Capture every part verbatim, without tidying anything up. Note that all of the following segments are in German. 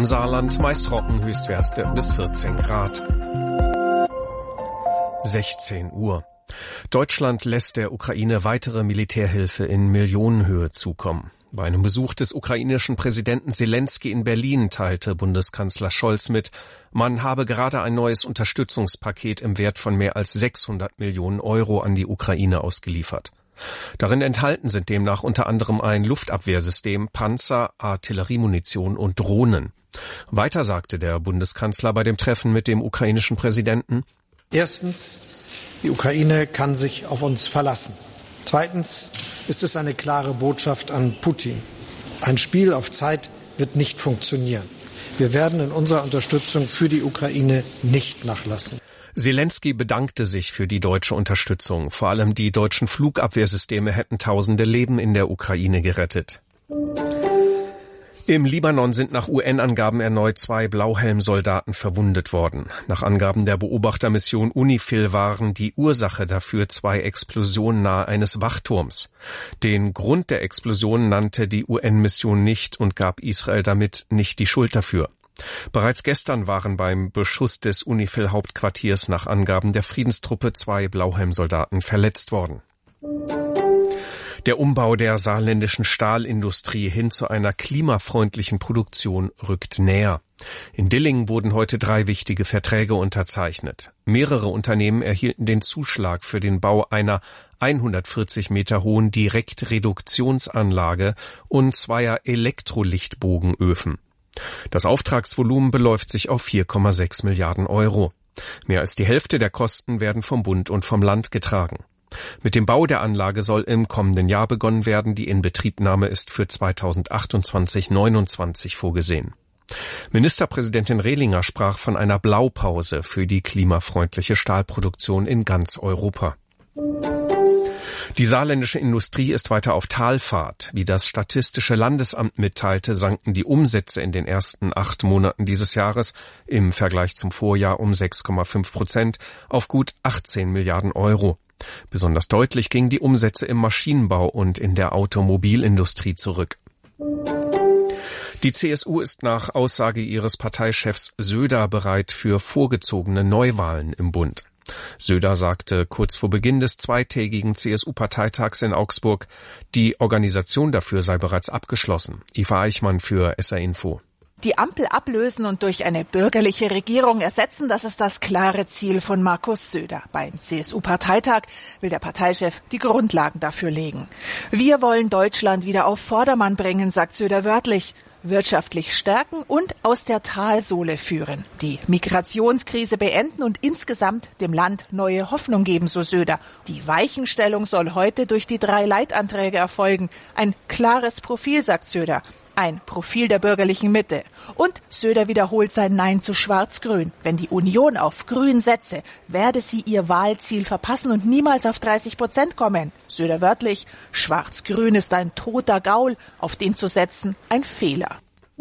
Im Saarland meist trocken, Höchstwerte bis vierzehn Grad. sechzehn Uhr. Deutschland lässt der Ukraine weitere Militärhilfe in Millionenhöhe zukommen. Bei einem Besuch des ukrainischen Präsidenten Selenskyj in Berlin teilte Bundeskanzler Scholz mit, man habe gerade ein neues Unterstützungspaket im Wert von mehr als sechshundert Millionen Euro an die Ukraine ausgeliefert. Darin enthalten sind demnach unter anderem ein Luftabwehrsystem, Panzer, Artilleriemunition und Drohnen. Weiter sagte der Bundeskanzler bei dem Treffen mit dem ukrainischen Präsidenten: Erstens, die Ukraine kann sich auf uns verlassen. Zweitens ist es eine klare Botschaft an Putin. Ein Spiel auf Zeit wird nicht funktionieren. Wir werden in unserer Unterstützung für die Ukraine nicht nachlassen. Selenskyj bedankte sich für die deutsche Unterstützung. Vor allem die deutschen Flugabwehrsysteme hätten tausende Leben in der Ukraine gerettet. Im Libanon sind nach U N-Angaben erneut zwei Blauhelm-Soldaten verwundet worden. Nach Angaben der Beobachtermission UNIFIL waren die Ursache dafür zwei Explosionen nahe eines Wachturms. Den Grund der Explosion nannte die U N-Mission nicht und gab Israel damit nicht die Schuld dafür. Bereits gestern waren beim Beschuss des UNIFIL-Hauptquartiers nach Angaben der Friedenstruppe zwei Blauhelm-Soldaten verletzt worden. Der Umbau der saarländischen Stahlindustrie hin zu einer klimafreundlichen Produktion rückt näher. In Dillingen wurden heute drei wichtige Verträge unterzeichnet. Mehrere Unternehmen erhielten den Zuschlag für den Bau einer hundertvierzig Meter hohen Direktreduktionsanlage und zweier Elektrolichtbogenöfen. Das Auftragsvolumen beläuft sich auf vier Komma sechs Milliarden Euro. Mehr als die Hälfte der Kosten werden vom Bund und vom Land getragen. Mit dem Bau der Anlage soll im kommenden Jahr begonnen werden. Die Inbetriebnahme ist für zweitausendachtundzwanzig neunundzwanzig vorgesehen. Ministerpräsidentin Rehlinger sprach von einer Blaupause für die klimafreundliche Stahlproduktion in ganz Europa. Die saarländische Industrie ist weiter auf Talfahrt. Wie das Statistische Landesamt mitteilte, sanken die Umsätze in den ersten acht Monaten dieses Jahres im Vergleich zum Vorjahr um sechs Komma fünf Prozent auf gut achtzehn Milliarden Euro. Besonders deutlich gingen die Umsätze im Maschinenbau und in der Automobilindustrie zurück. Die C S U ist nach Aussage ihres Parteichefs Söder bereit für vorgezogene Neuwahlen im Bund. Söder sagte kurz vor Beginn des zweitägigen C S U-Parteitags in Augsburg, die Organisation dafür sei bereits abgeschlossen. Eva Eichmann für S R Info. Die Ampel ablösen und durch eine bürgerliche Regierung ersetzen, das ist das klare Ziel von Markus Söder. Beim C S U-Parteitag will der Parteichef die Grundlagen dafür legen. Wir wollen Deutschland wieder auf Vordermann bringen, sagt Söder wörtlich. Wirtschaftlich stärken und aus der Talsohle führen. Die Migrationskrise beenden und insgesamt dem Land neue Hoffnung geben, so Söder. Die Weichenstellung soll heute durch die drei Leitanträge erfolgen. Ein klares Profil, sagt Söder. Ein Profil der bürgerlichen Mitte. Und Söder wiederholt sein Nein zu Schwarz-Grün. Wenn die Union auf Grün setze, werde sie ihr Wahlziel verpassen und niemals auf dreißig Prozent kommen. Söder wörtlich, Schwarz-Grün ist ein toter Gaul, auf den zu setzen ein Fehler.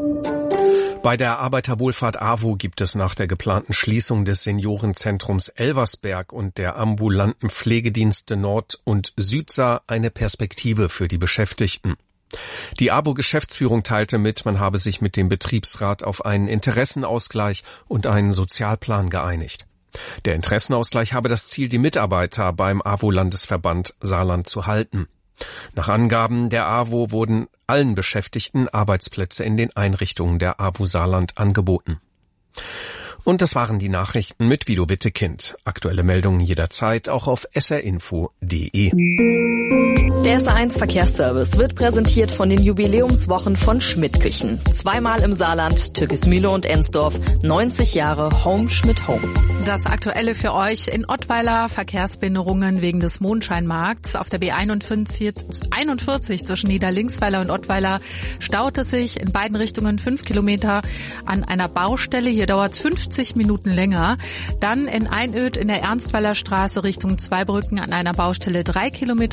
Bei der Arbeiterwohlfahrt AWO gibt es nach der geplanten Schließung des Seniorenzentrums Elversberg und der ambulanten Pflegedienste Nord- und Südsaar eine Perspektive für die Beschäftigten. Die AWO-Geschäftsführung teilte mit, man habe sich mit dem Betriebsrat auf einen Interessenausgleich und einen Sozialplan geeinigt. Der Interessenausgleich habe das Ziel, die Mitarbeiter beim AWO-Landesverband Saarland zu halten. Nach Angaben der AWO wurden allen Beschäftigten Arbeitsplätze in den Einrichtungen der AWO Saarland angeboten. Und das waren die Nachrichten mit Guido Wittekind. Aktuelle Meldungen jederzeit auch auf s r info punkt d e. Der S R eins Verkehrsservice wird präsentiert von den Jubiläumswochen von Schmidt Küchen. Zweimal im Saarland, Türkismühle und Ensdorf. neunzig Jahre Home Schmidt Home. Das Aktuelle für euch in Ottweiler: Verkehrsbehinderungen wegen des Mondscheinmarkts. Auf der B einundvierzig zwischen Niederlingsweiler und Ottweiler staut es sich in beiden Richtungen fünf Kilometer an einer Baustelle. Hier dauert es fünfzig Minuten länger. Dann in Einöd in der Ernstweiler Straße Richtung Zweibrücken an einer Baustelle drei Kilometer Stau.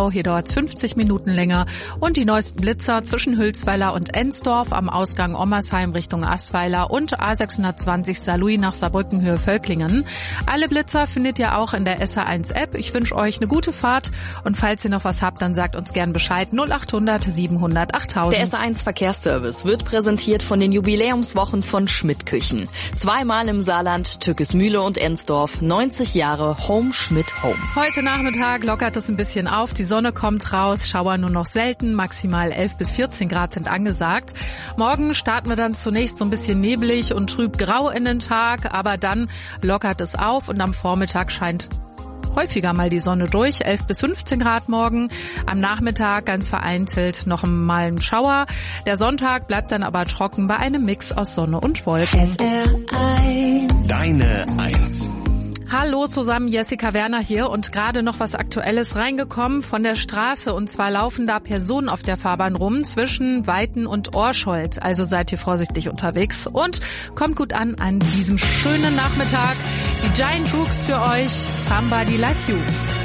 Stau, hier dauert es fünfzig Minuten länger. Und die neuesten Blitzer zwischen Hülsweiler und Ensdorf am Ausgang Ommersheim Richtung Assweiler und A sechshundertzwanzig Saarlouis nach Saarbrücken Höhe Völklingen. Alle Blitzer findet ihr auch in der S R eins App. Ich wünsche euch eine gute Fahrt und falls ihr noch was habt, dann sagt uns gern Bescheid. null achthundert siebenhundert achttausend. Der S R eins Verkehrsservice wird präsentiert von den Jubiläumswochen von Schmidt Küchen. Zweimal im Saarland, Türkismühle und Ensdorf. neunzig Jahre Home Schmidt Home. Heute Nachmittag lockert es ein bisschen auf. Die Sonne kommt raus, Schauer nur noch selten. Maximal elf bis vierzehn Grad sind angesagt. Morgen starten wir dann zunächst so ein bisschen neblig und trüb grau in den Tag. Aber dann lockert es auf und am Vormittag scheint häufiger mal die Sonne durch, elf bis fünfzehn Grad morgen. Am Nachmittag ganz vereinzelt noch mal ein Schauer. Der Sonntag bleibt dann aber trocken bei einem Mix aus Sonne und Wolken. S R eins. Deine Eins. Hallo zusammen, Jessica Werner hier und gerade noch was Aktuelles reingekommen von der Straße und zwar laufen da Personen auf der Fahrbahn rum zwischen Weiten und Orscholz, also seid ihr vorsichtig unterwegs und kommt gut an an diesem schönen Nachmittag. Die Giant Rooks für euch, Somebody Like You.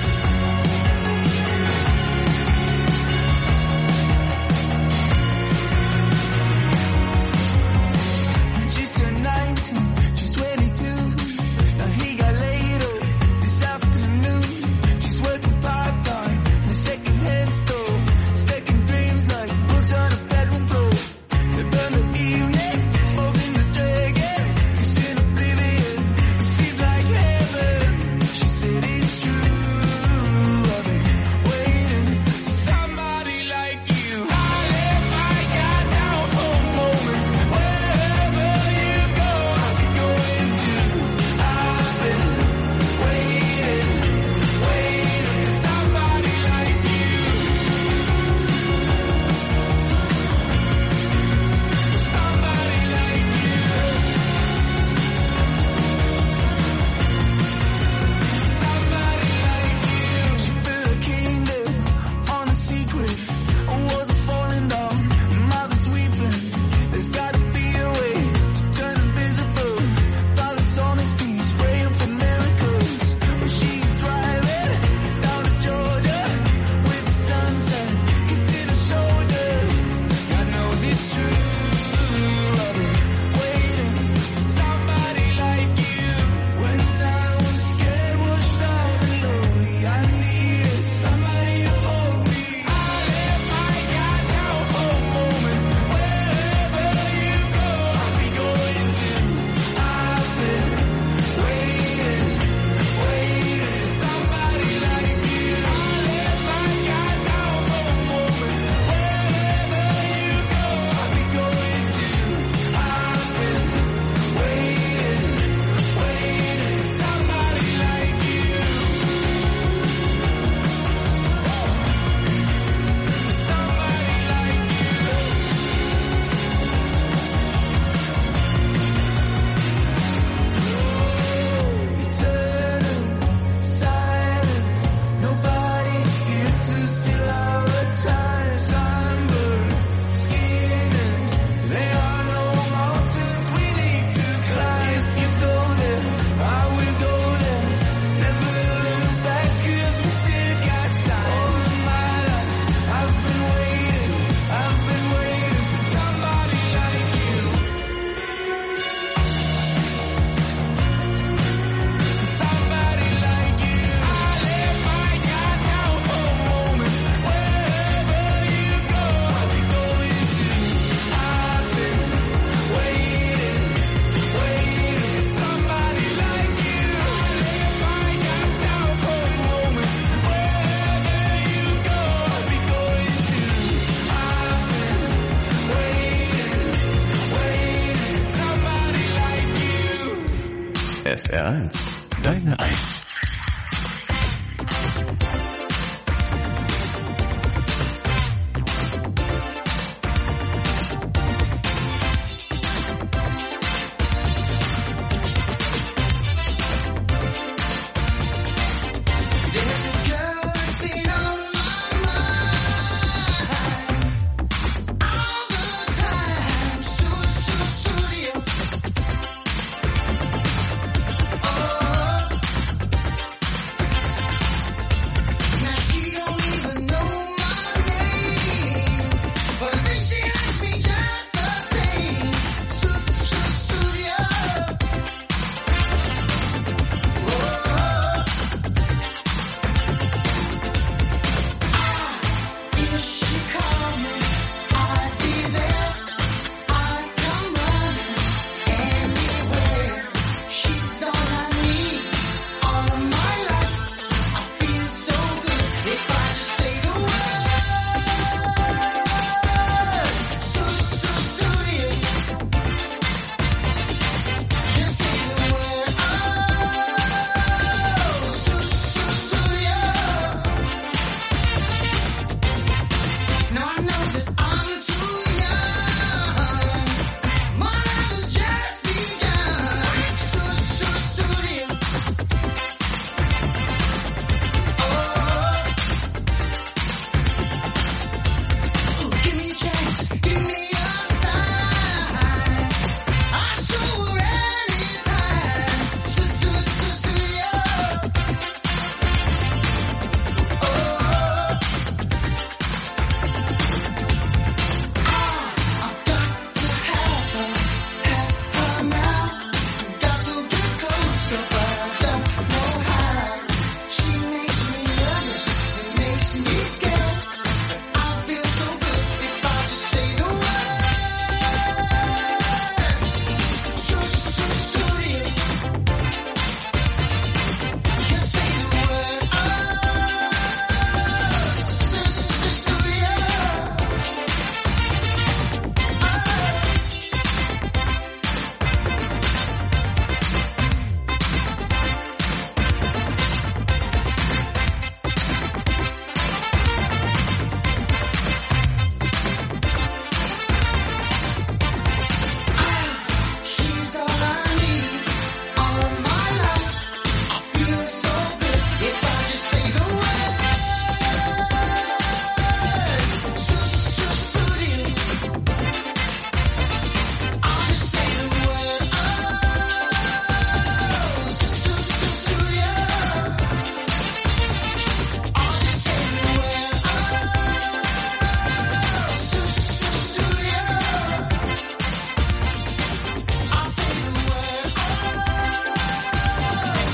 S R eins. Deine Eins.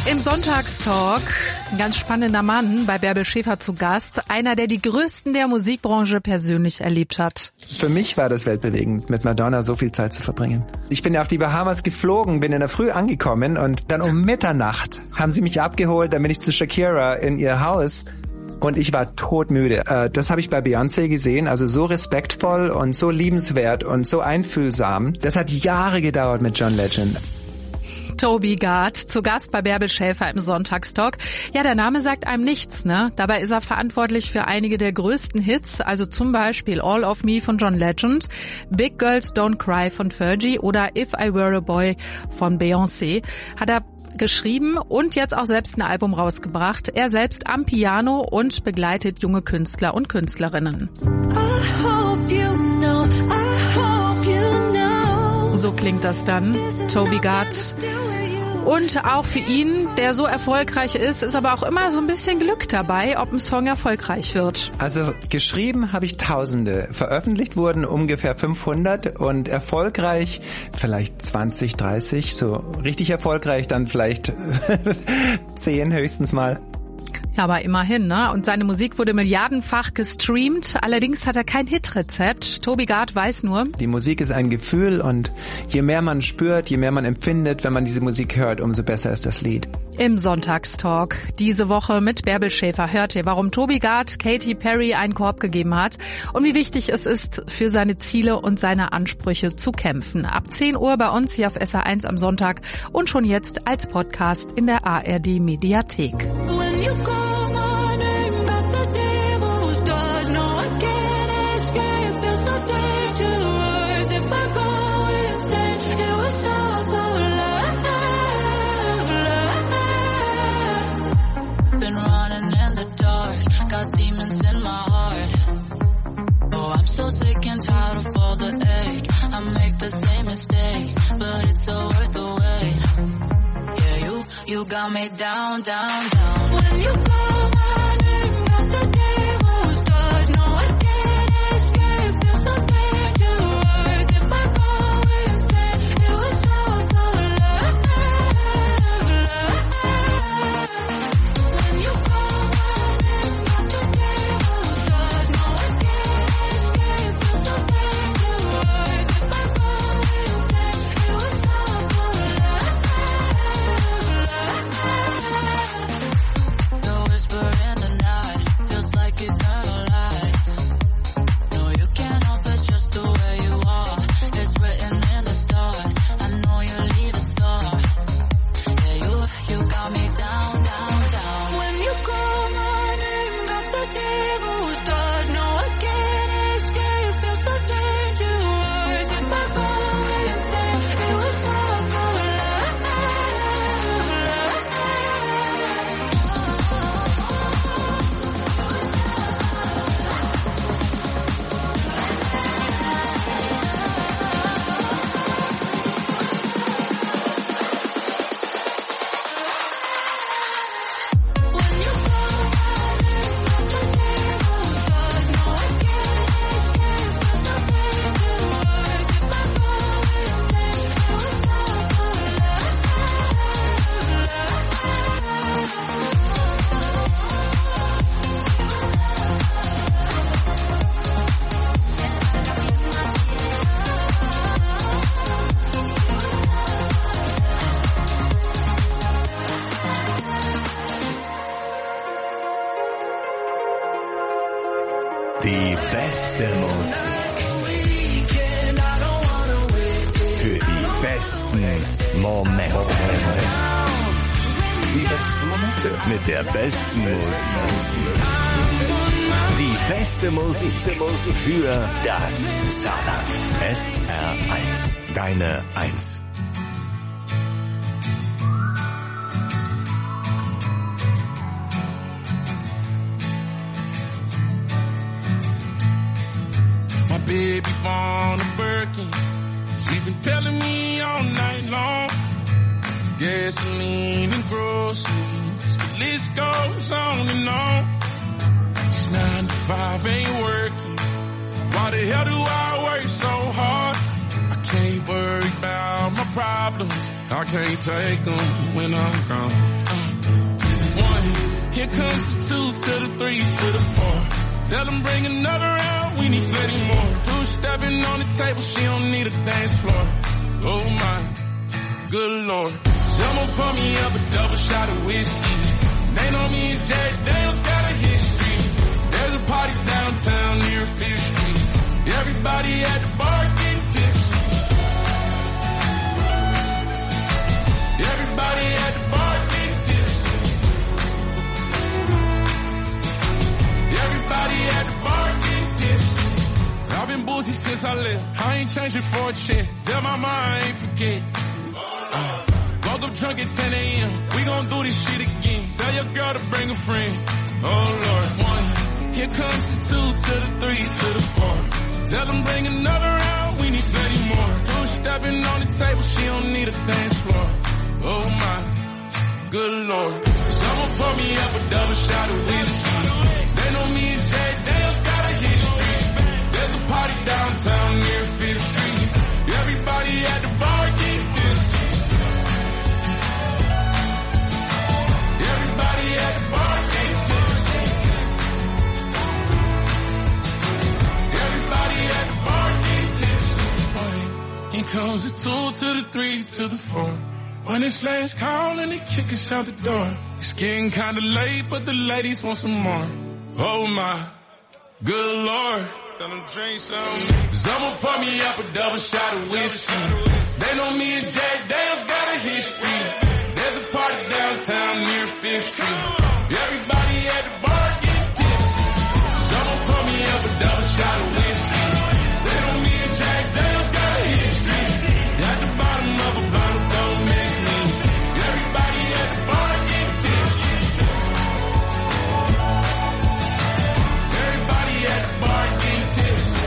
Im Sonntagstalk ein ganz spannender Mann bei Bärbel Schäfer zu Gast. Einer, der die Größten der Musikbranche persönlich erlebt hat. Für mich war das weltbewegend, mit Madonna so viel Zeit zu verbringen. Ich bin auf die Bahamas geflogen, bin in der Früh angekommen und dann um Mitternacht haben sie mich abgeholt, dann bin ich zu Shakira in ihr Haus. Und ich war todmüde. Das habe ich bei Beyoncé gesehen, also so respektvoll und so liebenswert und so einfühlsam. Das hat Jahre gedauert mit John Legend. Toby Gard, zu Gast bei Bärbel Schäfer im Sonntagstalk. Ja, der Name sagt einem nichts, ne? Dabei ist er verantwortlich für einige der größten Hits, also zum Beispiel All of Me von John Legend, Big Girls Don't Cry von Fergie oder If I Were a Boy von Beyoncé. Hat er geschrieben und jetzt auch selbst ein Album rausgebracht. Er selbst am Piano und begleitet junge Künstler und Künstlerinnen. I hope you know, I hope you know. So klingt das dann, Toby Gard. Und auch für ihn, der so erfolgreich ist, ist aber auch immer so ein bisschen Glück dabei, ob ein Song erfolgreich wird. Also geschrieben habe ich Tausende, veröffentlicht wurden ungefähr fünfhundert und erfolgreich vielleicht zwanzig, dreißig, so richtig erfolgreich dann vielleicht zehn höchstens mal. Ja, aber immerhin, ne? Und seine Musik wurde milliardenfach gestreamt. Allerdings hat er kein Hitrezept. Toby Gard weiß nur: Die Musik ist ein Gefühl und je mehr man spürt, je mehr man empfindet, wenn man diese Musik hört, umso besser ist das Lied. Im Sonntagstalk diese Woche mit Bärbel Schäfer hört ihr, warum Toby Gard Katy Perry einen Korb gegeben hat und wie wichtig es ist, für seine Ziele und seine Ansprüche zu kämpfen. Ab zehn Uhr bei uns hier auf S R eins am Sonntag und schon jetzt als Podcast in der A R D Mediathek. When you call my name, got the devil's touch. No, I can't escape. Feel so dangerous. If I go insane, it was all for love. Been running in the dark, got demons in my heart. Oh, I'm so sick and tired of all the ache. I make the same mistakes, but it's so worth the wait. Yeah, you, you got me down, down, down. When you call my name, got the devil's touch. No, I can't escape. Feel so dangerous. If I go insane, it was all for love. When you call my name, got the devil's touch. No, I can't escape. Feel so dangerous. If I go insane, it was all for love. The whisper in the night feels like eternal life. No, you can't help it, just the way you are. It's written in the stars. I know you leave a scar. Yeah, you, you got me down, down, down. When you call my name, got the devil's touch. No, I can't escape. Feel so dangerous. If I go insane, it was all for love. When you call my name, got the devil's touch. No, I can't escape. Feel so dangerous. If I go insane, it was all for Die beste Musik. Für die besten Momente. Die besten Momente. Mit der besten Musik. Die beste Musik für das Saarland. S R eins. Deine Eins. My baby born a Birkin. She's been telling me all night long. Gasoline and groceries. The list goes on and on. This nine to five ain't working. Why the hell do I work so hard? I can't worry about my problems. I can't take them when I'm gone. Uh, Here comes the two to the three to the four. Tell them bring another round, we need plenty more. Two stepping on the table, she don't need a dance floor. Oh my, good lord. Someone pour me up a double shot of whiskey. They know me and Jack Daniels got a history. There's a party downtown near Fifth Street. Everybody at the bar getting tipsy. Everybody at the bar getting tipsy. Everybody at the bar getting tipsy. I've been boozy since I left. I ain't changing for a check. Tell my mom I ain't forget. Uh, woke up drunk at ten a.m. We gon' do this shit again. Tell your girl to bring a friend. Oh Lord, one. Here comes the two to the three to the four. Tell them bring another round, we need plenty more. Two stepping on the table, she don't need a dance floor. Oh my, good lord. Someone pour me up a double shot of whiskey. They know me and Jack Daniels got a history. There's a party downtown near Fifth Street. Everybody at the bar getting tipsy. Everybody at the bar getting tipsy. Everybody at the bar getting tipsy. Here comes the two to the three to the four. When it's last call and they kick us out the door. It's getting kinda late, but the ladies want some more. Oh my, good lord. Tell them drink some. Someone pour me up a double shot of whiskey. They know me and Jack Daniels got a history. There's a party downtown near Fifth Street. Everybody at the bar getting tipsy. Someone pour me up a double shot of whiskey. They know me and Jack Daniels got a history. At the bottom of a bottle, don't miss me. Everybody at the bar getting tipsy. Everybody at the bar getting tipsy.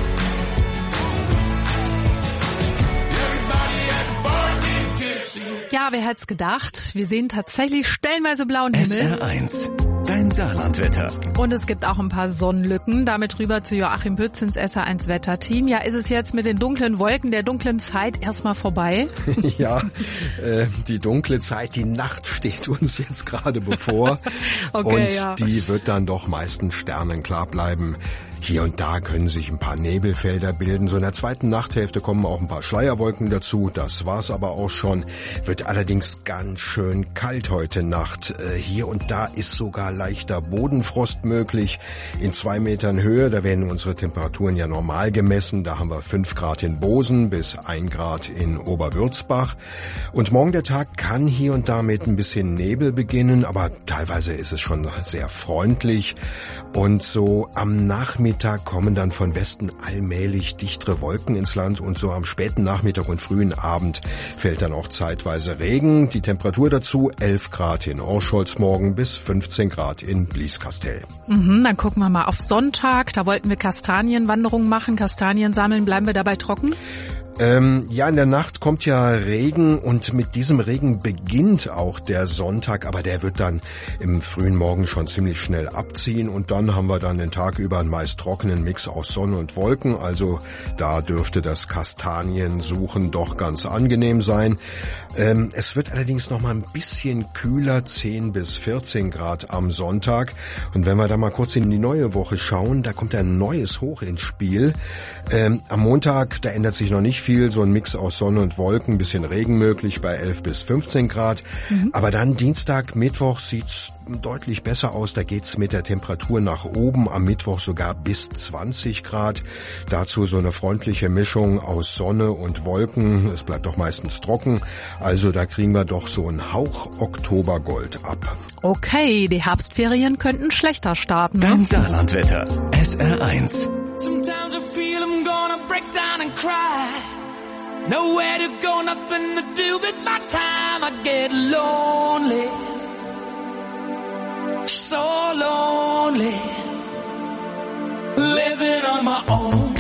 Everybody at the bar getting tipsy. Ja, wer hätte es gedacht? Wir sehen tatsächlich stellenweise blauen Himmel. S R eins, dein Saarlandwetter. Und es gibt auch ein paar Sonnenlücken. Damit rüber zu Joachim Pütz ins S R eins Wetterteam. Ja, ist es jetzt mit den dunklen Wolken der dunklen Zeit erstmal vorbei? Ja, äh, die dunkle Zeit, die Nacht steht uns jetzt gerade bevor. Okay, und ja. Die wird dann doch meistens sternenklar bleiben. Hier und da können sich ein paar Nebelfelder bilden. So in der zweiten Nachthälfte kommen auch ein paar Schleierwolken dazu. Das war's aber auch schon. Wird allerdings ganz schön kalt heute Nacht. Äh, hier und da ist sogar leichter Bodenfrost möglich. In zwei Metern Höhe, da werden unsere Temperaturen ja normal gemessen. Da haben wir fünf Grad in Bosen bis ein Grad in Oberwürzbach. Und morgen der Tag kann hier und da mit ein bisschen Nebel beginnen, aber teilweise ist es schon sehr freundlich. Und so am Nachmittag kommen dann von Westen allmählich dichtere Wolken ins Land und so am späten Nachmittag und frühen Abend fällt dann auch zeitweise Regen. Die Temperatur dazu elf Grad in Orscholz morgen bis fünfzehn Grad in Blieskastel. Mhm, dann gucken wir mal auf Sonntag. Da wollten wir Kastanienwanderung machen, Kastanien sammeln. Bleiben wir dabei trocken? Ähm, ja, in der Nacht kommt ja Regen und mit diesem Regen beginnt auch der Sonntag, aber der wird dann im frühen Morgen schon ziemlich schnell abziehen und dann haben wir dann den Tag über einen meist trockenen Mix aus Sonne und Wolken, also da dürfte das Kastaniensuchen doch ganz angenehm sein. Ähm, es wird allerdings noch mal ein bisschen kühler, zehn bis vierzehn Grad am Sonntag und wenn wir da mal kurz in die neue Woche schauen, da kommt ein neues Hoch ins Spiel. Ähm, am Montag, da ändert sich noch nicht viel, so ein Mix aus Sonne und Wolken, ein bisschen Regen möglich bei elf bis fünfzehn Grad. Mhm. Aber dann Dienstag, Mittwoch sieht's deutlich besser aus. Da geht's mit der Temperatur nach oben. Am Mittwoch sogar bis zwanzig Grad. Dazu so eine freundliche Mischung aus Sonne und Wolken. Es bleibt doch meistens trocken. Also da kriegen wir doch so einen Hauch Oktobergold ab. Okay, die Herbstferien könnten schlechter starten. Dein Saarlandwetter. S R eins. Sometimes I feel I'm gonna break down and cry. Nowhere to go, nothing to do with my time. I get lonely, so lonely, living on my own.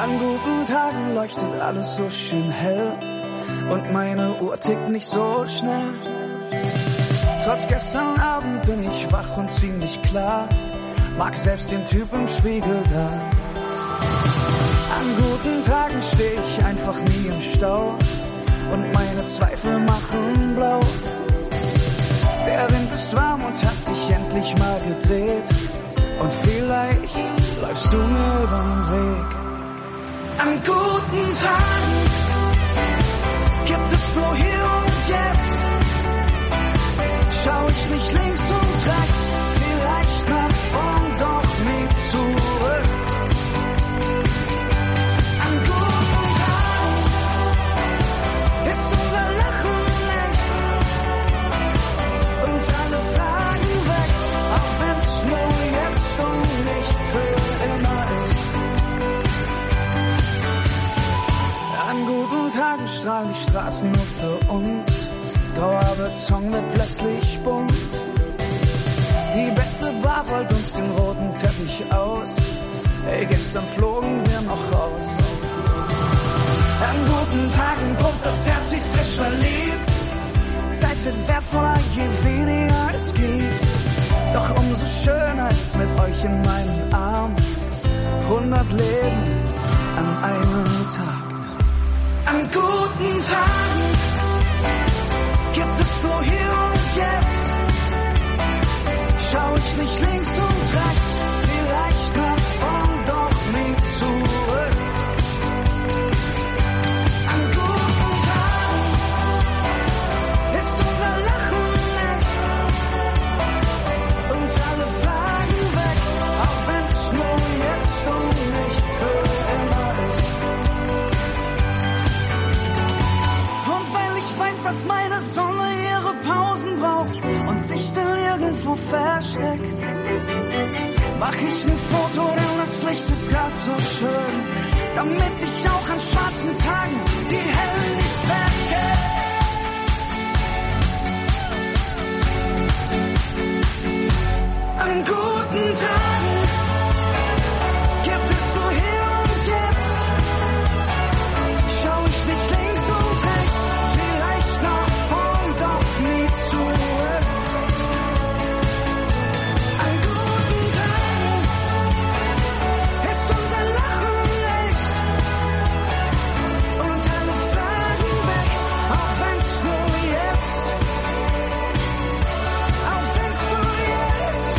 An guten Tagen leuchtet alles so schön hell und meine Uhr tickt nicht so schnell. Trotz gestern Abend bin ich wach und ziemlich klar, mag selbst den Typ im Spiegel da. An guten Tagen steh ich einfach nie im Stau und meine Zweifel machen blau. Der Wind ist warm und hat sich endlich mal gedreht und vielleicht läufst du mir übern Weg. An guten Tagen gibt es nur hier und jetzt. Schau ich nicht links und rechts, vielleicht nach vorn, doch nie zurück. An guten Tagen ist unser Lachen echt und alle Fragen weg, auch wenn's nur jetzt und nicht für immer ist. An guten Tagen strahlen die Straßen nur für uns. Grauer Beton wird plötzlich bunt. Die beste Bar rollt uns den roten Teppich aus. Ey, gestern flogen wir noch raus. An guten Tagen pumpt das Herz wie frisch verliebt. Zeit wird wertvoller, je weniger es gibt. Doch umso schöner ist mit euch in meinen Armen. Hundert Leben an einem Tag. An guten Tagen gibt es nur hier und jetzt. Schau ich nicht links und rechts, vielleicht nach vorn, doch nie zurück. An guten Tagen ist unser Lachen echt und alle Fragen weg, auch wenn's nur jetzt und nicht für immer ist. Und weil ich weiß, dass meine Sonne ihre Pausen braucht und sich dann irgendwo versteckt, mach ich ein Foto, denn das Licht ist grad so schön, damit ich auch an schwarzen Tagen die hellen nicht vergesse. An guten Tagen gibt es nur hier und jetzt. Schau ich nicht links und rechts, vielleicht nach vorn, doch nie zurück. An guten Tagen ist unser Lachen echt und alle Fragen weg, auch wenn's nur jetzt, auch wenn's nur jetzt,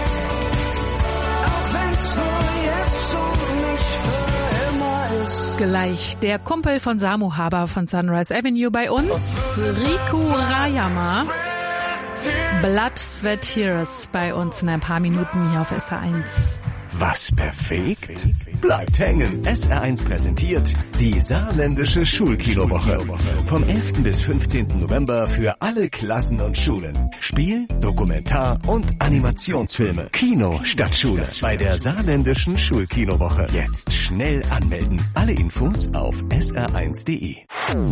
auch wenn's nur jetzt und nicht für immer ist. Gleich der Kumpel von Samu Haber von Sunrise Avenue bei uns, Riku Rayama. Blood, Sweat, Tears bei uns in ein paar Minuten hier auf S R eins. Was perfekt? Bleibt hängen. S R eins präsentiert die saarländische Schulkinowoche. Vom elften bis fünfzehnten November für alle Klassen und Schulen. Spiel, Dokumentar- und Animationsfilme. Kino statt Schule. Bei der saarländischen Schulkinowoche. Jetzt schnell anmelden. Alle Infos auf S R eins punkt de.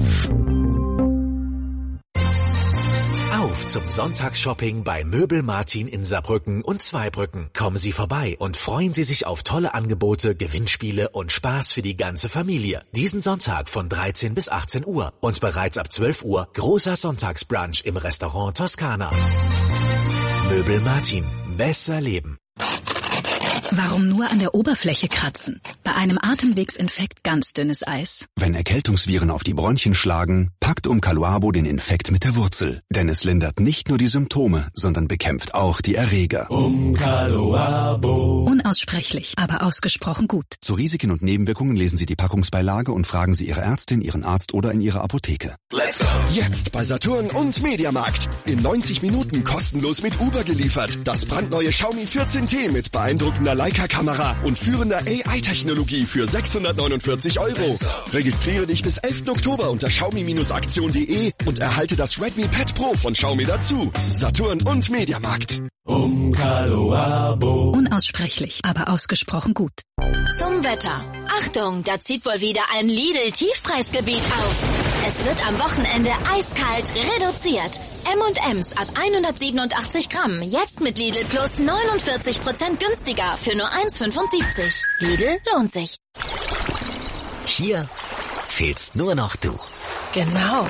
Auf zum Sonntagsshopping bei Möbel Martin in Saarbrücken und Zweibrücken. Kommen Sie vorbei und freuen Sie sich auf tolle Angebote, Gewinnspiele und Spaß für die ganze Familie. Diesen Sonntag von dreizehn bis achtzehn Uhr und bereits ab zwölf Uhr großer Sonntagsbrunch im Restaurant Toskana. Möbel Martin. Besser leben. Warum nur an der Oberfläche kratzen? Bei einem Atemwegsinfekt ganz dünnes Eis. Wenn Erkältungsviren auf die Bronchien schlagen, packt Umcaluabo den Infekt mit der Wurzel. Denn es lindert nicht nur die Symptome, sondern bekämpft auch die Erreger. Umcaluabo. Unaussprechlich, aber ausgesprochen gut. Zu Risiken und Nebenwirkungen lesen Sie die Packungsbeilage und fragen Sie Ihre Ärztin, Ihren Arzt oder in Ihrer Apotheke. Let's go! Jetzt bei Saturn und Mediamarkt. In neunzig Minuten kostenlos mit Uber geliefert. Das brandneue Xiaomi vierzehn T mit beeindruckender Leica-Kamera und führender A I-Technologie für sechshundertneunundvierzig Euro. Registriere dich bis elften Oktober unter xiaomi Aktion punkt de und erhalte das Redmi Pad Pro von Xiaomi dazu. Saturn und Mediamarkt. Umcaluabo. Unaussprechlich, aber ausgesprochen gut. Zum Wetter. Achtung, da zieht wohl wieder ein Lidl-Tiefpreisgebiet auf. Es wird am Wochenende eiskalt reduziert. M und M's ab hundertsiebenundachtzig Gramm. Jetzt mit Lidl Plus neunundvierzig Prozent günstiger für nur eins Komma fünfundsiebzig. Lidl lohnt sich. hier fehlst nur noch du. Genau.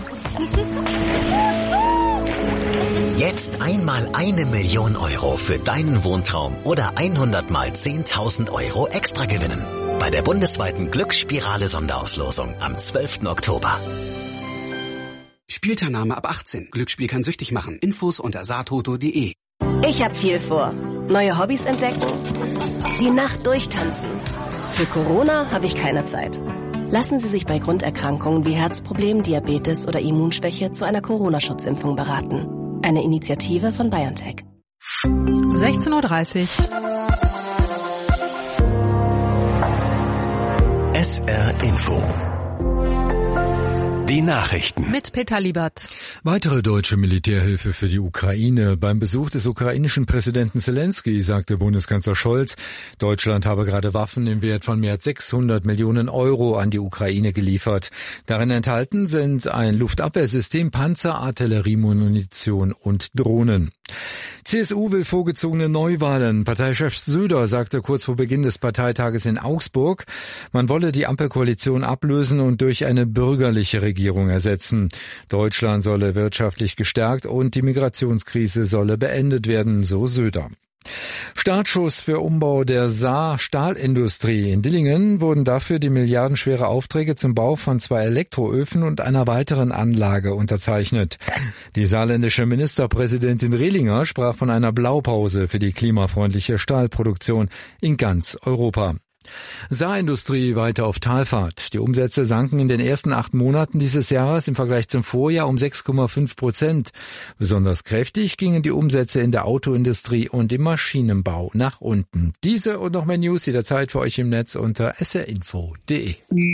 Jetzt einmal eine Million Euro für deinen Wohntraum oder hundert mal zehntausend Euro extra gewinnen. Bei der bundesweiten Glücksspirale-Sonderauslosung am zwölften Oktober. Spielteilnahme ab achtzehn. Glücksspiel kann süchtig machen. Infos unter satoto punkt de. Ich hab viel vor. Neue Hobbys entdecken, die Nacht durchtanzen. Für Corona habe ich keine Zeit. Lassen Sie sich bei Grunderkrankungen wie Herzproblemen, Diabetes oder Immunschwäche zu einer Corona-Schutzimpfung beraten. Eine Initiative von BioNTech. sechzehn Uhr dreißig. S R Info. Die Nachrichten. Mit Peter Liebert. Weitere deutsche Militärhilfe für die Ukraine. Beim Besuch des ukrainischen Präsidenten Zelensky sagte Bundeskanzler Scholz, Deutschland habe gerade Waffen im Wert von mehr als sechshundert Millionen Euro an die Ukraine geliefert. Darin enthalten sind ein Luftabwehrsystem, Panzer, Artilleriemunition und Drohnen. C S U will vorgezogene Neuwahlen. Parteichef Söder sagte kurz vor Beginn des Parteitages in Augsburg, man wolle die Ampelkoalition ablösen und durch eine bürgerliche Regierung ersetzen. Deutschland solle wirtschaftlich gestärkt und die Migrationskrise solle beendet werden, so Söder. Startschuss für Umbau der Saar-Stahlindustrie. In Dillingen wurden dafür die milliardenschwere Aufträge zum Bau von zwei Elektroöfen und einer weiteren Anlage unterzeichnet. Die saarländische Ministerpräsidentin Rehlinger sprach von einer Blaupause für die klimafreundliche Stahlproduktion in ganz Europa. Saarindustrie weiter auf Talfahrt. Die Umsätze sanken in den ersten acht Monaten dieses Jahres im Vergleich zum Vorjahr um sechs Komma fünf Prozent. Besonders kräftig gingen die Umsätze in der Autoindustrie und im Maschinenbau nach unten. Diese und noch mehr News jederzeit für euch im Netz unter s r info punkt de.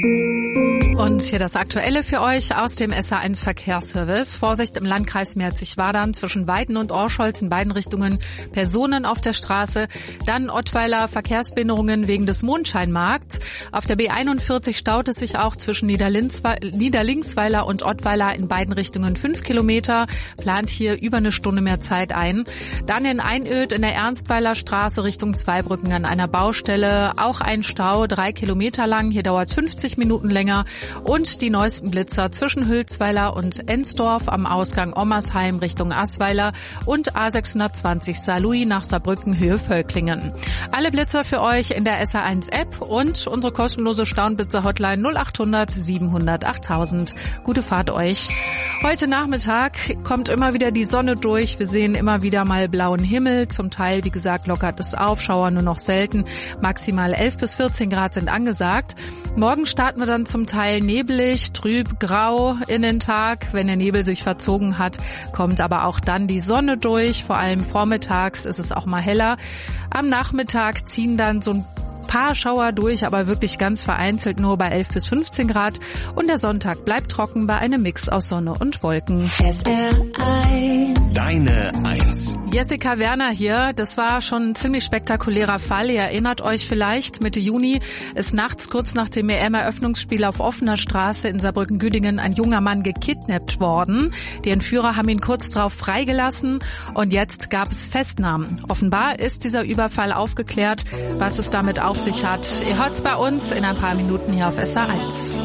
Und hier das Aktuelle für euch aus dem S R eins Verkehrsservice. Vorsicht im Landkreis Merzig-Wadern zwischen Weiden und Orscholz in beiden Richtungen Personen auf der Straße. Dann Ottweiler Verkehrsbehinderungen wegen des Mondscheinmarkts. Auf der B einundvierzig staut es sich auch zwischen Niederlinksweiler und Ottweiler in beiden Richtungen fünf Kilometer. Plant hier über eine Stunde mehr Zeit ein. Dann in Einöd in der Ernstweiler Straße Richtung Zweibrücken an einer Baustelle. Auch ein Stau, drei Kilometer lang. Hier dauert es fünfzig Minuten länger. Und die neuesten Blitzer zwischen Hülsweiler und Ensdorf am Ausgang Ommersheim Richtung Asweiler und A sechshundertzwanzig Saarlouis nach Saarbrücken Höhe Völklingen. Alle Blitzer für euch in der S R eins App und unsere kostenlose Staunblitzer-Hotline null achthundert siebenhundert achttausend. Gute Fahrt euch. Heute Nachmittag kommt immer wieder die Sonne durch. Wir sehen immer wieder mal blauen Himmel. Zum Teil, wie gesagt, lockert es auf. Schauer nur noch selten. Maximal elf bis vierzehn Grad sind angesagt. Morgen starten wir dann zum Teil nebelig, trüb, grau in den Tag. Wenn der Nebel sich verzogen hat, kommt aber auch dann die Sonne durch. Vor allem vormittags ist es auch mal heller. Am Nachmittag ziehen dann so ein paar Schauer durch, aber wirklich ganz vereinzelt nur bei elf bis fünfzehn Grad. Und der Sonntag bleibt trocken bei einem Mix aus Sonne und Wolken. S R eins. Deine Eins. Jessica Werner hier. Das war schon ein ziemlich spektakulärer Fall. Ihr erinnert euch vielleicht, Mitte Juni ist nachts kurz nach dem E M-Eröffnungsspiel auf offener Straße in Saarbrücken-Güdingen ein junger Mann gekidnappt worden. Die Entführer haben ihn kurz darauf freigelassen und jetzt gab es Festnahmen. Offenbar ist dieser Überfall aufgeklärt. Was es damit auf sich hat, ihr hört's bei uns in ein paar Minuten hier auf S R eins.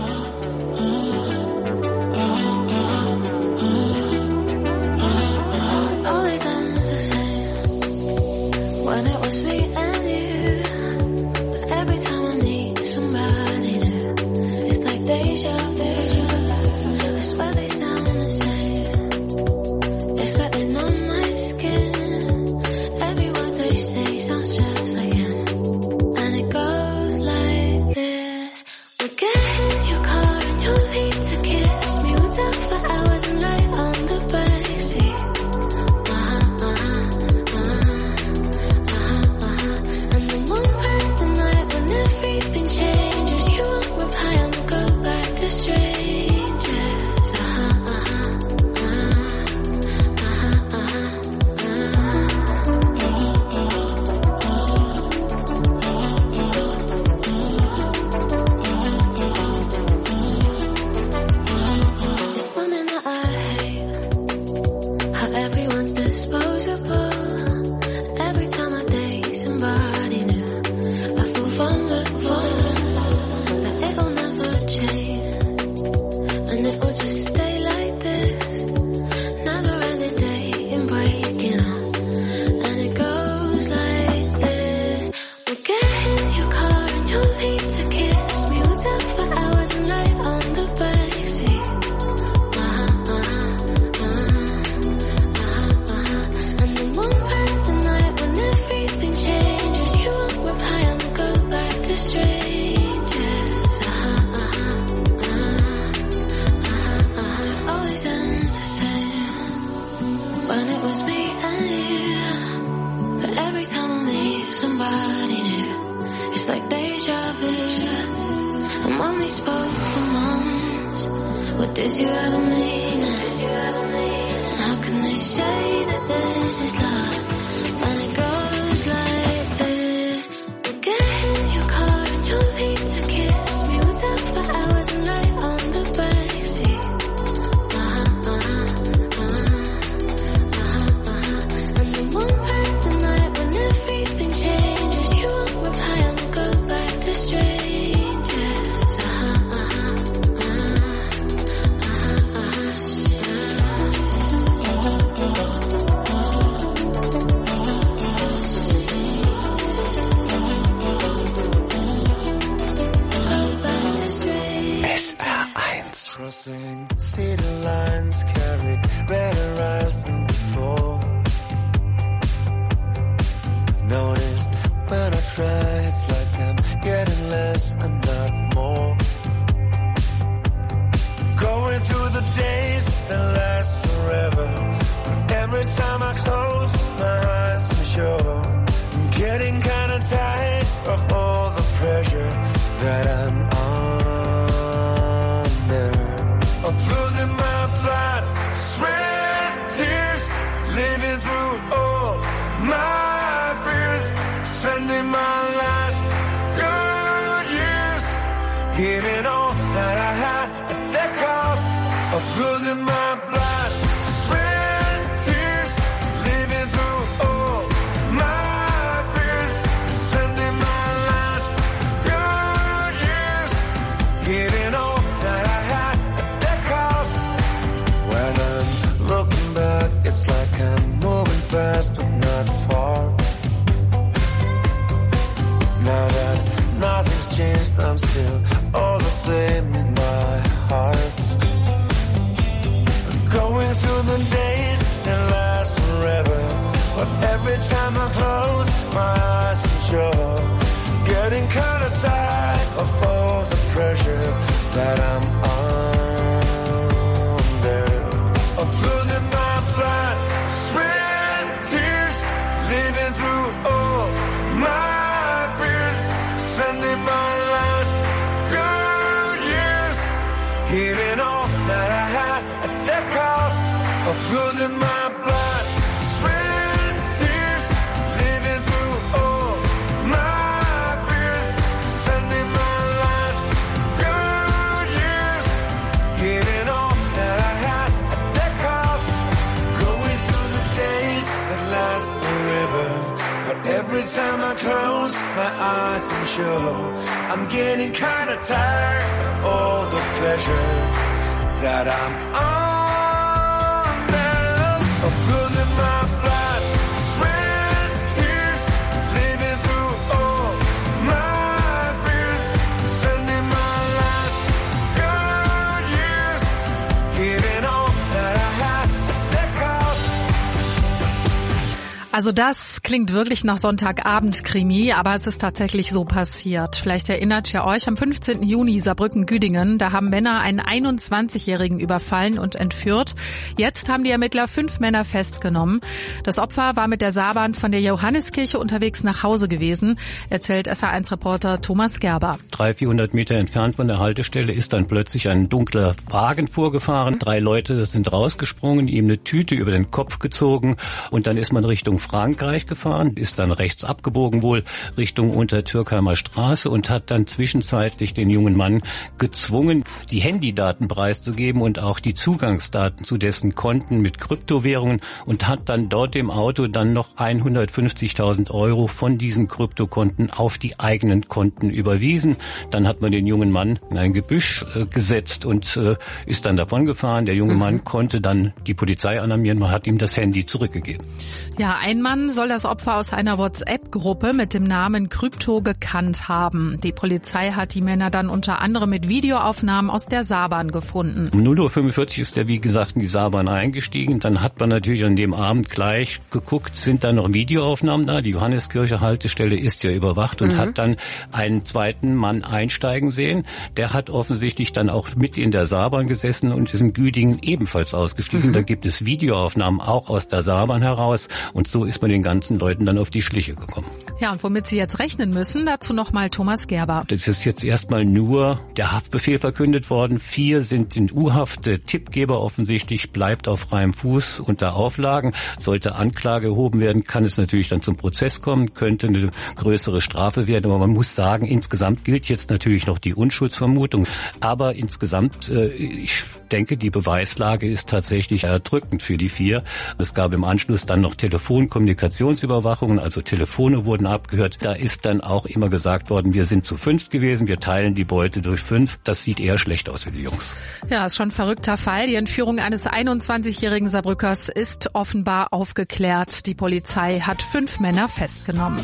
I'm only spoke for months. What did you ever mean it? How can they say that this is love when it goes like this? We'll get in your car and you'll need to kiss me. We'll talk for hours and lie on the backseat. Uh-huh, uh-huh, uh-huh, uh-huh, uh-huh. And then one night, the night when everything changes, you won't reply and we'll go back to strangers. Uh-huh, uh-huh, uh-huh, S R eins. Crossing city lines, carry redder eyes than before. Noticed when I try, it's like I'm getting less and not more. Going through the days that last forever. But every time I close my eyes, I'm sure I'm getting kinda tired of all the pressure that I'm under. Of losing my blood, sweat, tears, living through all my fears, spending my last good years, giving all that I had at the cost of losing my blood, sweat, tears, living through all my fears, spending my last good years, giving all that I had at the cost. When I'm looking back, it's like I'm moving fast but not far. Now that nothing's changed, I'm still all the same in my heart. Going through the days that last forever, but every time I close my eyes, I'm sure getting kinda tired of all the pressure that I'm under. Of losing my blood, sweat, tears, living through all my fears, spending my last good years, giving all that I had at the cost of losing my blood, sweat, tears, living through all my fears, spending my last good years, giving all that I had at the cost, going through the days that last forever. But every time I close my eyes, I'm sure I'm getting kinda tired of all the pleasure that I'm under. Of losing my blood, sweat, tears, living through all my fears, spending my last good years, giving all that I had at the cost. Also das klingt wirklich nach Sonntagabend-Krimi, aber es ist tatsächlich so passiert. Vielleicht erinnert ihr euch, am fünfzehnten Juni Saarbrücken-Güdingen, da haben Männer einen einundzwanzigjährigen überfallen und entführt. Jetzt haben die Ermittler fünf Männer festgenommen. Das Opfer war mit der Saarbahn von der Johanneskirche unterwegs nach Hause gewesen, erzählt S R eins Reporter Thomas Gerber. dreihundert, vierhundert Meter entfernt von der Haltestelle ist dann plötzlich ein dunkler Wagen vorgefahren. Drei Leute sind rausgesprungen, ihm eine Tüte über den Kopf gezogen und dann ist man Richtung Frankreich gefahren, ist dann rechts abgebogen wohl Richtung Untertürkheimer Straße und hat dann zwischenzeitlich den jungen Mann gezwungen, die Handydaten preiszugeben und auch die Zugangsdaten zu dessen Konten mit Kryptowährungen und hat dann dort im Auto dann noch hundertfünfzigtausend Euro von diesen Kryptokonten auf die eigenen Konten überwiesen. Dann hat man den jungen Mann in ein Gebüsch äh, gesetzt und äh, ist dann davon gefahren. Der junge Mann konnte dann die Polizei alarmieren, man hat ihm das Handy zurückgegeben. Ja, ein Mann soll das Opfer aus einer WhatsApp-Gruppe mit dem Namen Krypto gekannt haben. Die Polizei hat die Männer dann unter anderem mit Videoaufnahmen aus der Saarbahn gefunden. Um null Uhr fünfundvierzig ist er, wie gesagt, in die Saarbahn eingestiegen. Dann hat man natürlich an dem Abend gleich geguckt, sind da noch Videoaufnahmen da? Die Johanneskirche Haltestelle ist ja überwacht und mhm. hat dann einen zweiten Mann einsteigen sehen. Der hat offensichtlich dann auch mit in der Saarbahn gesessen und ist in Güdingen ebenfalls ausgestiegen. Mhm. Da gibt es Videoaufnahmen auch aus der Saarbahn heraus. Und so ist man den ganzen Leuten dann auf die Schliche gekommen. Ja, und womit Sie jetzt rechnen müssen, dazu nochmal Thomas Gerber. Das ist jetzt erstmal nur der Haftbefehl verkündet worden. Vier sind in U-Haft. Der Tippgeber offensichtlich bleibt auf freiem Fuß unter Auflagen. Sollte Anklage erhoben werden, kann es natürlich dann zum Prozess kommen, könnte eine größere Strafe werden. Aber man muss sagen, insgesamt gilt jetzt natürlich noch die Unschuldsvermutung. Aber insgesamt, äh, ich denke, die Beweislage ist tatsächlich erdrückend für die vier. Es gab im Anschluss dann noch Telefonkommunikationsüberwachungen, also Telefone wurden abgehört. Da ist dann auch immer gesagt worden, wir sind zu fünft gewesen, wir teilen die Beute durch fünf. Das sieht eher schlecht aus für die Jungs. Ja, ist schon ein verrückter Fall. Die Entführung eines einundzwanzigjährigen Saarbrückers ist offenbar aufgeklärt. Die Polizei hat fünf Männer festgenommen.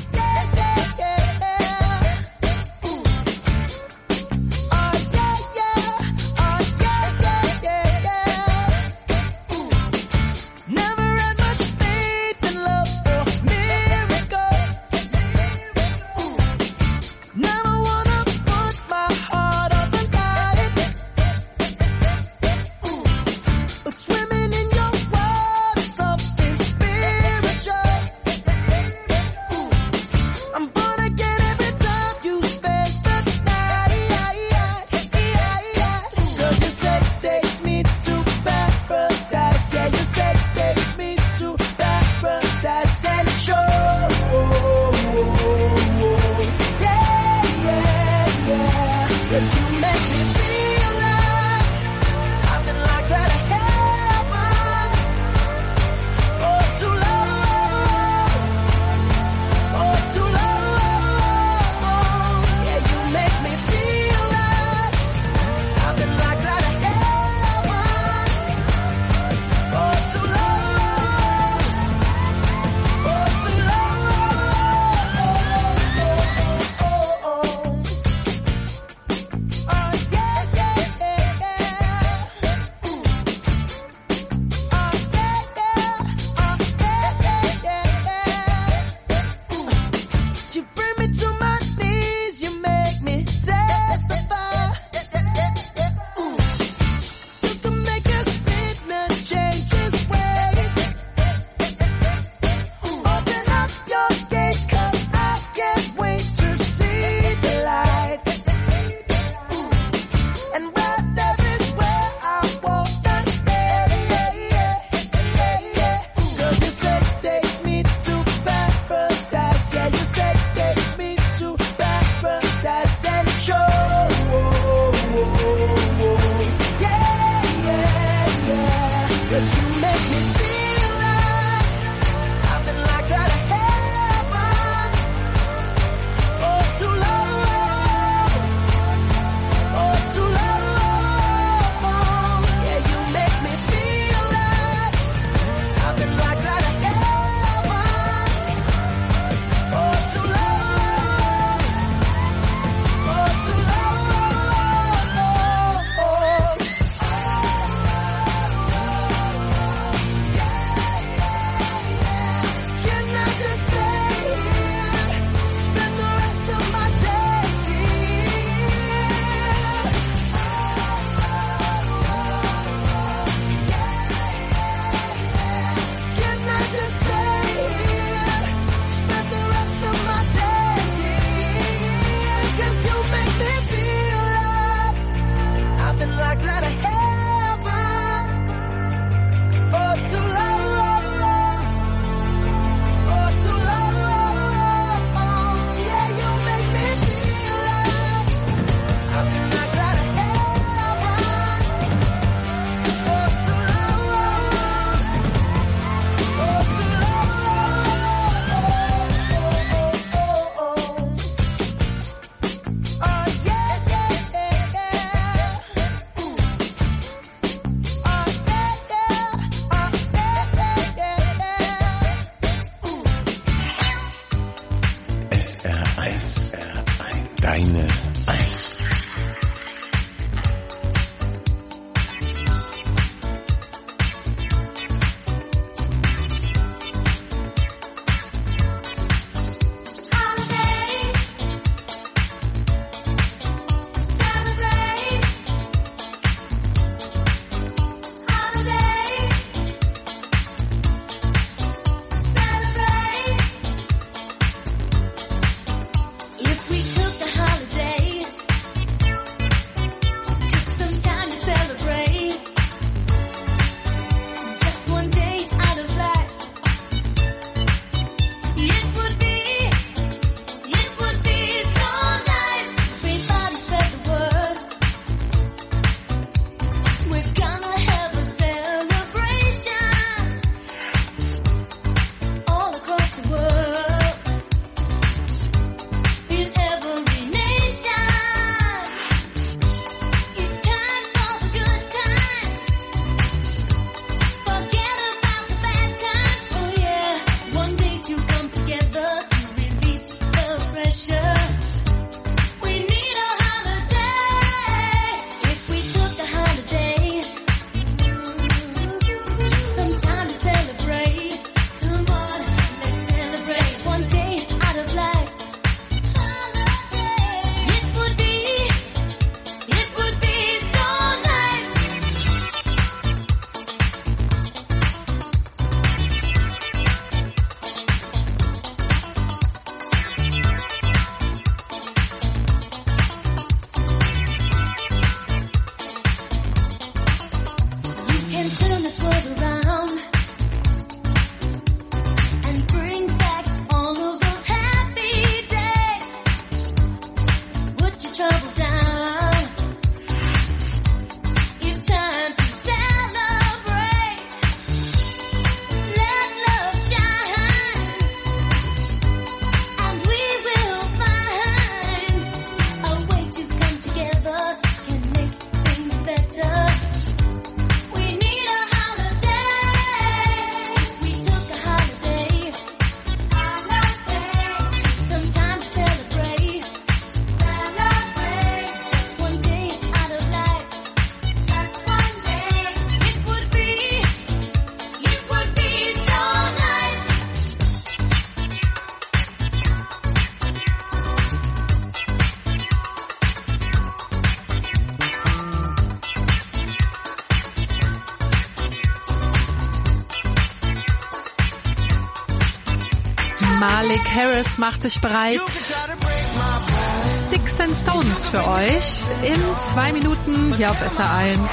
Malik Harris macht sich bereit. Sticks and Stones für euch in zwei Minuten hier auf S R eins.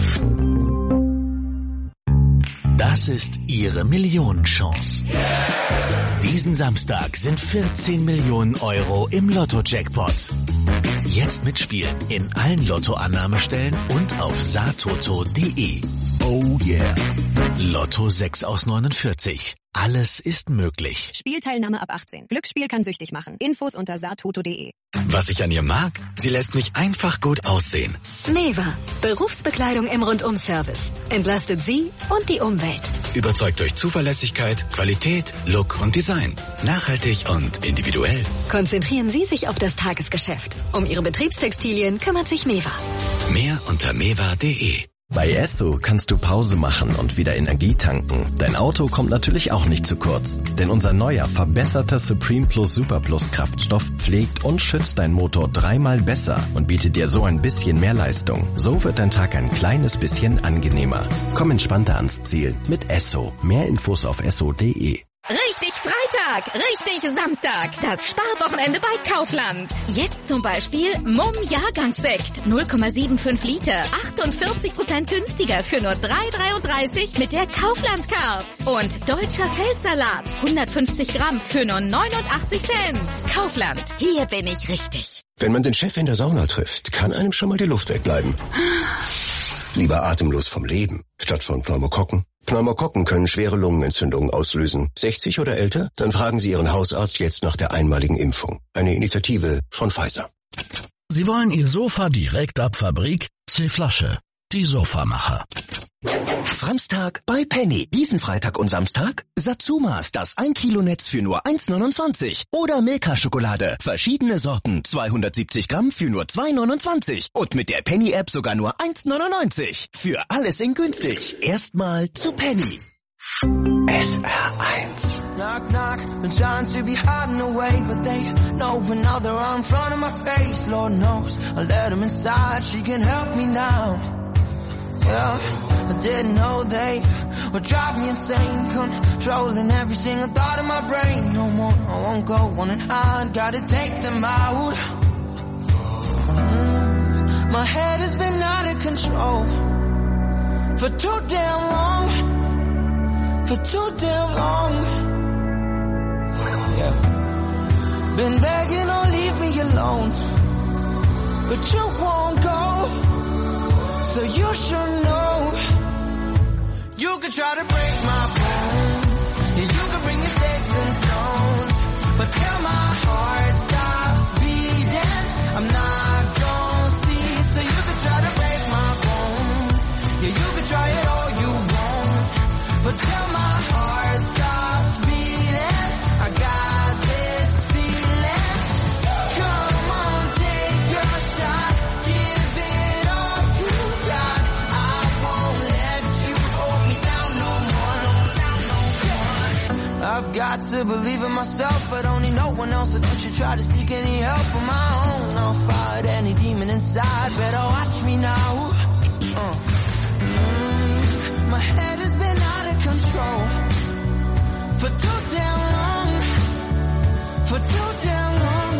Das ist Ihre Millionenchance. Diesen Samstag sind vierzehn Millionen Euro im Lotto-Jackpot. Jetzt mitspielen in allen Lottoannahmestellen und auf satoto punkt de. Oh yeah. Lotto sechs aus neunundvierzig. Alles ist möglich. Spielteilnahme ab achtzehn. Glücksspiel kann süchtig machen. Infos unter satoto punkt de. Was ich an ihr mag? Sie lässt mich einfach gut aussehen. Meva. Berufsbekleidung im Rundum-Service. Entlastet Sie und die Umwelt. Überzeugt durch Zuverlässigkeit, Qualität, Look und Design. Nachhaltig und individuell. Konzentrieren Sie sich auf das Tagesgeschäft. Um Ihre Betriebstextilien kümmert sich Meva. Mehr unter meva punkt de. Bei Esso kannst du Pause machen und wieder Energie tanken. Dein Auto kommt natürlich auch nicht zu kurz. Denn unser neuer, verbesserter Supreme Plus Super Plus Kraftstoff pflegt und schützt dein Motor dreimal besser und bietet dir so ein bisschen mehr Leistung. So wird dein Tag ein kleines bisschen angenehmer. Komm entspannter ans Ziel mit Esso. Mehr Infos auf esso punkt de. Richtig Freitag, richtig Samstag. Das Sparwochenende bei Kaufland. Jetzt zum Beispiel Mumm Jahrgangssekt. null Komma fünfundsiebzig Liter. achtundvierzig Prozent günstiger für nur drei Euro dreiunddreißig mit der Kaufland-Card. Und deutscher Feldsalat. hundertfünfzig Gramm für nur neunundachtzig Cent. Kaufland. Hier bin ich richtig. Wenn man den Chef in der Sauna trifft, kann einem schon mal die Luft wegbleiben. Lieber atemlos vom Leben, statt von Pneumokokken. Pneumokokken können schwere Lungenentzündungen auslösen. sechzig oder älter? Dann fragen Sie Ihren Hausarzt jetzt nach der einmaligen Impfung. Eine Initiative von Pfizer. Sie wollen Ihr Sofa direkt ab Fabrik? C-Flasche. Die Sofamacher. Samstag bei Penny. Diesen Freitag und Samstag Satsumas, das ein Kilo Netz für nur eins neunundzwanzig. Oder Milka-Schokolade. Verschiedene Sorten, zweihundertsiebzig Gramm für nur zwei neunundzwanzig. Und mit der Penny-App sogar nur eins neunundneunzig. Für alles in günstig. Erstmal zu Penny. S R eins. Knock, knock, been trying to be hiding away, but they know when now they're right in front of my face. Lord knows I let them inside, she can help me now. Yeah, I didn't know they would drive me insane, controlling every single thought in my brain. No more, I won't go on and hide, gotta take them out. Mm, my head has been out of control for too damn long, for too damn long. Yeah, been begging, oh leave me alone, but you won't go. So you should know. You could try to break my bones, yeah, you could bring your sticks and stones, but till my heart stops beating, I'm not gonna cease. So you could try to break my bones, yeah, you could try it all you want, but till my heart stops beating, I got this feeling. Come on, take your shot, give it all you got. I won't let you hold me down no more. I've got to believe in myself, but only no one else. So don't you try to seek any help on my own. I'll fight any demon inside. Better watch me now. Uh. Mm, my head has been out of control for too damn long. For too damn long.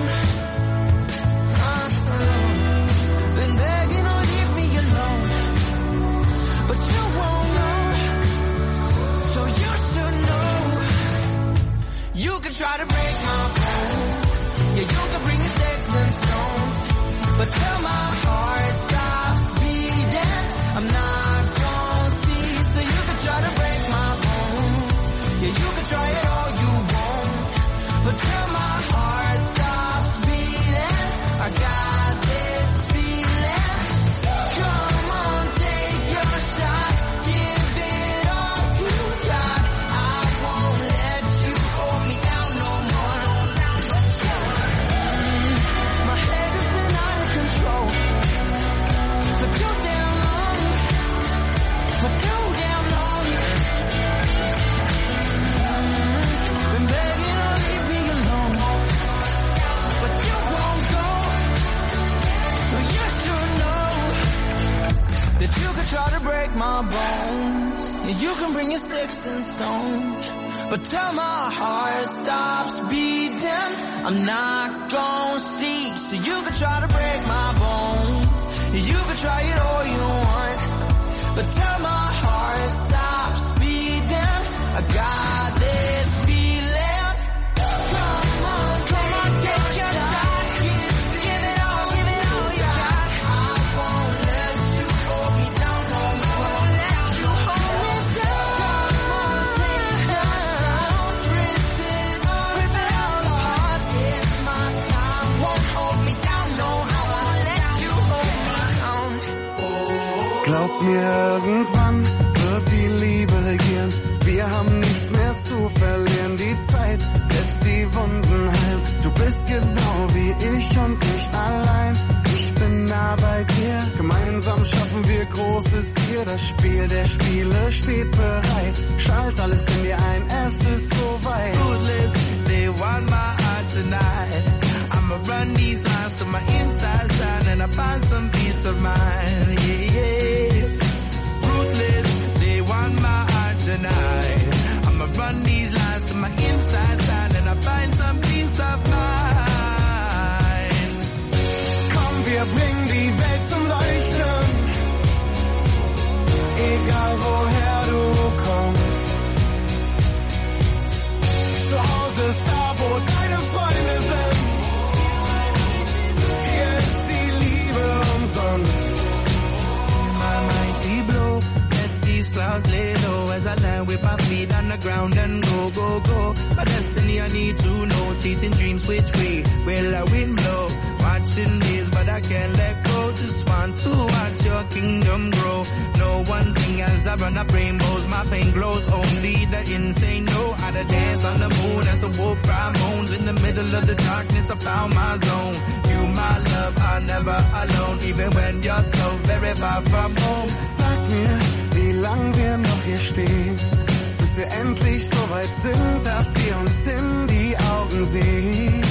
Uh-uh. Been begging, oh leave me alone, but you won't know. So you should know. You can try to break my bones, yeah, you can bring your sticks and stones, but till my heart stops beating, I'm not gonna cease. So you can try to break my bones, yeah, you can try it all you want, but till my heart stops beating, I got this feeling. Come on, take your shot, give it all you got. I won't let you hold me down no more. Mm, my head has been out of control for too damn long, for too damn long. Mm, been begging, oh leave me alone, but you won't go. So you should know that you could try to break my bones, yeah, you can bring your sticks and stones, But till my heart stops beating, I'm not gonna cease. So you can try to break my bones, you can try it all you want, but till my heart stops beating, I got this feeling. Come on, come on, take your shot. Give it all, give it all you got. I won't let you hold me down, no more. I won't let you hold me down. Come on, take your shot. Rip it, rip it all apart. It's my time. Won't hold me down, no, I won't let you hold me down. Glaub mir, irgendwann wird die Liebe regieren. Wir haben nichts mehr zu verlieren. Die Zeit lässt die Wunden heilen. Du bist genau wie ich und nicht allein. Ich bin nah bei dir. Gemeinsam schaffen wir Großes hier. Das Spiel der Spiele steht bereit. Schalt alles in dir ein, es ist soweit. Ruthless, they want my heart tonight. I'ma run these lines to my inside side and I find some peace of mind. Yeah, yeah. Ruthless, they want my heart tonight. I'ma run these lines to my inside side and I find some peace of mind. Komm, wir bringen die Welt zum Leuchten. Egal woher du kommst. Zu Hause ist da, wo deine Freunde sind. Hier ist die Liebe umsonst. My mighty blow, let these clouds lay low as I land with my feet on the ground and go, go, go. My destiny I need to know, chasing dreams which way will I win blow. Watching this but I can't let go, just want to watch your kingdom grow. No one thing as I run up rainbows, my pain glows, only the insane know how to dance on the moon as the wolf cry moans. In the middle of the darkness I found my zone. You my love, I'm never alone, even when you're so very far from home. Sag mir, wie lang wir noch hier stehen, bis wir endlich so weit sind, dass wir uns in die Augen sehen.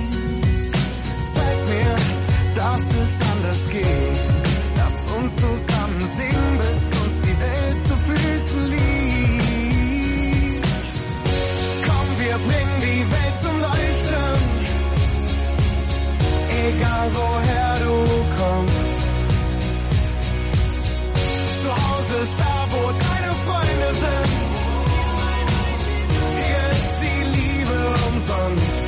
Zeig mir, dass es anders geht. Lass uns zusammen singen, bis uns die Welt zu Füßen liegt. Komm, wir bringen die Welt zum Leuchten. Egal woher du kommst. Zu Hause ist da, wo deine Freunde sind. Hier ist die Liebe umsonst.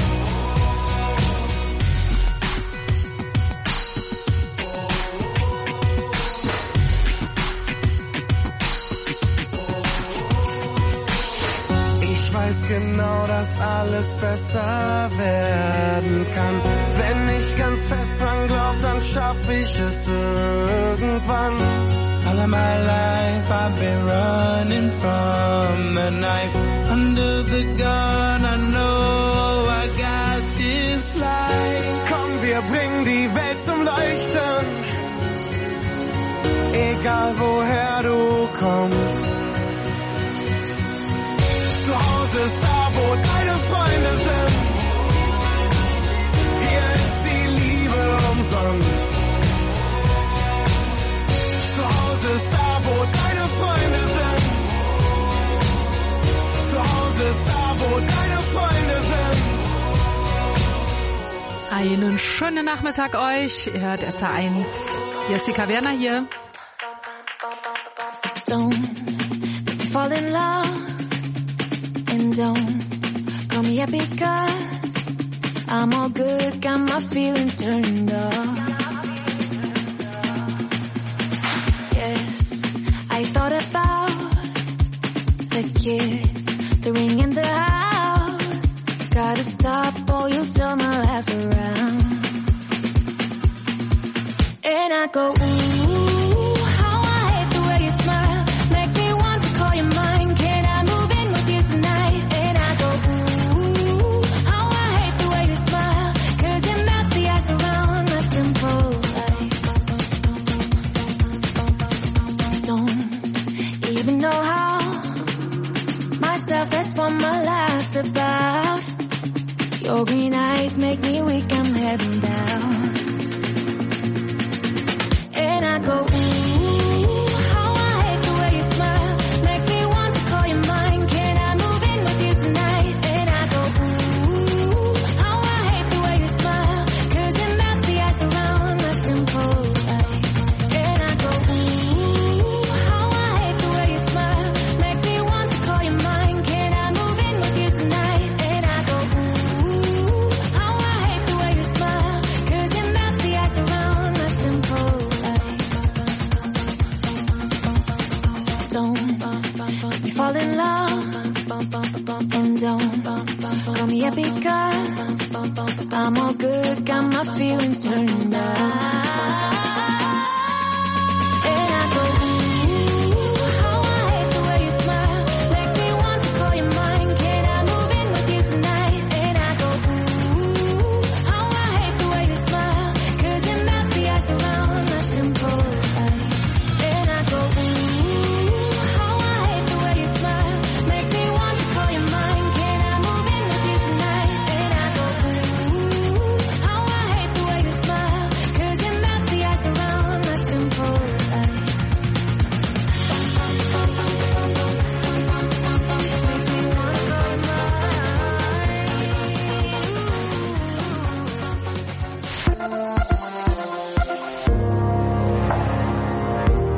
Ich weiß genau, dass alles besser werden kann. Wenn ich ganz fest dran glaub, dann schaff ich es irgendwann. All of my life I've been running from the knife. Under the gun I know I got this life. Komm, wir bringen die Welt zum Leuchten. Egal woher du kommst. Zu Hause ist da, wo deine Freunde sind. Hier ist die Liebe umsonst. Zu Hause ist da, wo deine Freunde sind. Zu Hause ist da, wo deine Freunde sind. Einen schönen Nachmittag euch. Ihr hört S R eins. Jessica Werner hier. Don't fall in love and don't call me up because I'm all good, got my feelings turned off. Yes, I thought about the kiss, the ring in the house. Gotta stop or you'll turn my life around. And I go, ooh, how I hate the way you smile. Makes me want to call you mine. Can I move in with you tonight? And I go, ooh, how I hate the way you smile. Cause it melts the ice around my simple life. Don't even know how myself, that's what my life's about. Your green eyes make me weak, I'm heading down. And I go, ooh, how I hate the way you smile. Makes me want to call you mine. Can I move in with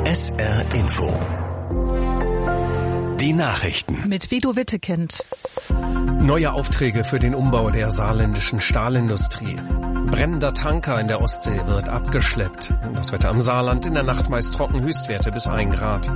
S R Info. Die Nachrichten. Mit Vido Wittekind. Neue Aufträge für den Umbau der saarländischen Stahlindustrie. Brennender Tanker in der Ostsee wird abgeschleppt. Das Wetter am Saarland in der Nacht meist trocken, Höchstwerte bis ein Grad.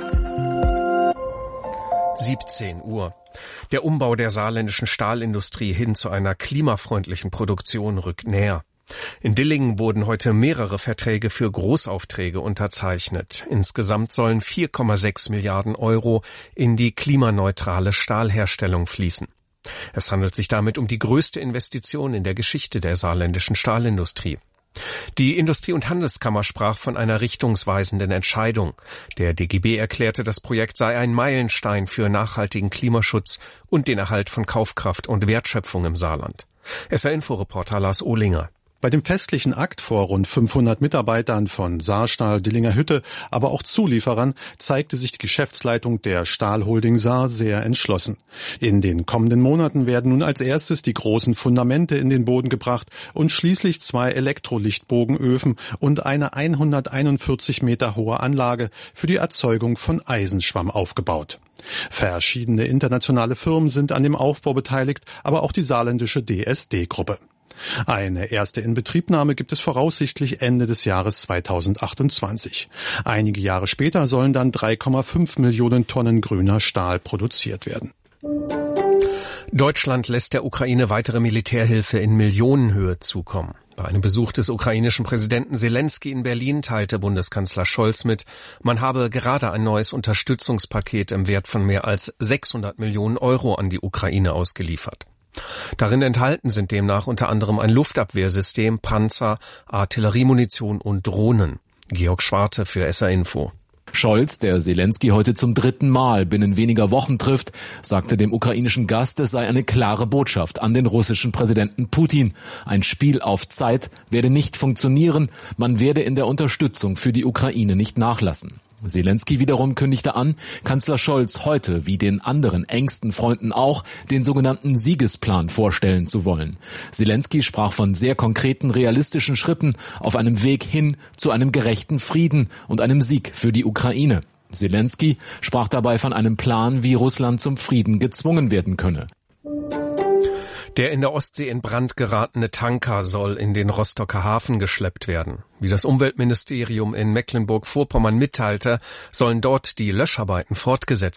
siebzehn Uhr. Der Umbau der saarländischen Stahlindustrie hin zu einer klimafreundlichen Produktion rückt näher. In Dillingen wurden heute mehrere Verträge für Großaufträge unterzeichnet. Insgesamt sollen vier Komma sechs Milliarden Euro in die klimaneutrale Stahlherstellung fließen. Es handelt sich damit um die größte Investition in der Geschichte der saarländischen Stahlindustrie. Die Industrie- und Handelskammer sprach von einer richtungsweisenden Entscheidung. Der D G B erklärte, das Projekt sei ein Meilenstein für nachhaltigen Klimaschutz und den Erhalt von Kaufkraft und Wertschöpfung im Saarland. S R-Info-Reporter Lars Ohlinger. Bei dem festlichen Akt vor rund fünfhundert Mitarbeitern von Saarstahl Dillinger Hütte, aber auch Zulieferern, zeigte sich die Geschäftsleitung der Stahlholding Saar sehr entschlossen. In den kommenden Monaten werden nun als erstes die großen Fundamente in den Boden gebracht und schließlich zwei Elektrolichtbogenöfen und eine hunderteinundvierzig Meter hohe Anlage für die Erzeugung von Eisenschwamm aufgebaut. Verschiedene internationale Firmen sind an dem Aufbau beteiligt, aber auch die saarländische D S D-Gruppe. Eine erste Inbetriebnahme gibt es voraussichtlich Ende des Jahres zweitausendachtundzwanzig. Einige Jahre später sollen dann drei Komma fünf Millionen Tonnen grüner Stahl produziert werden. Deutschland lässt der Ukraine weitere Militärhilfe in Millionenhöhe zukommen. Bei einem Besuch des ukrainischen Präsidenten Selensky in Berlin teilte Bundeskanzler Scholz mit, man habe gerade ein neues Unterstützungspaket im Wert von mehr als sechshundert Millionen Euro an die Ukraine ausgeliefert. Darin enthalten sind demnach unter anderem ein Luftabwehrsystem, Panzer, Artilleriemunition und Drohnen. Georg Schwarte für S R Info. Scholz, der Selensky heute zum dritten Mal binnen weniger Wochen trifft, sagte dem ukrainischen Gast, es sei eine klare Botschaft an den russischen Präsidenten Putin. Ein Spiel auf Zeit werde nicht funktionieren, man werde in der Unterstützung für die Ukraine nicht nachlassen. Selensky wiederum kündigte an, Kanzler Scholz heute, wie den anderen engsten Freunden auch, den sogenannten Siegesplan vorstellen zu wollen. Selensky sprach von sehr konkreten, realistischen Schritten auf einem Weg hin zu einem gerechten Frieden und einem Sieg für die Ukraine. Selensky sprach dabei von einem Plan, wie Russland zum Frieden gezwungen werden könne. Der in der Ostsee in Brand geratene Tanker soll in den Rostocker Hafen geschleppt werden. Wie das Umweltministerium in Mecklenburg-Vorpommern mitteilte, sollen dort die Löscharbeiten fortgesetzt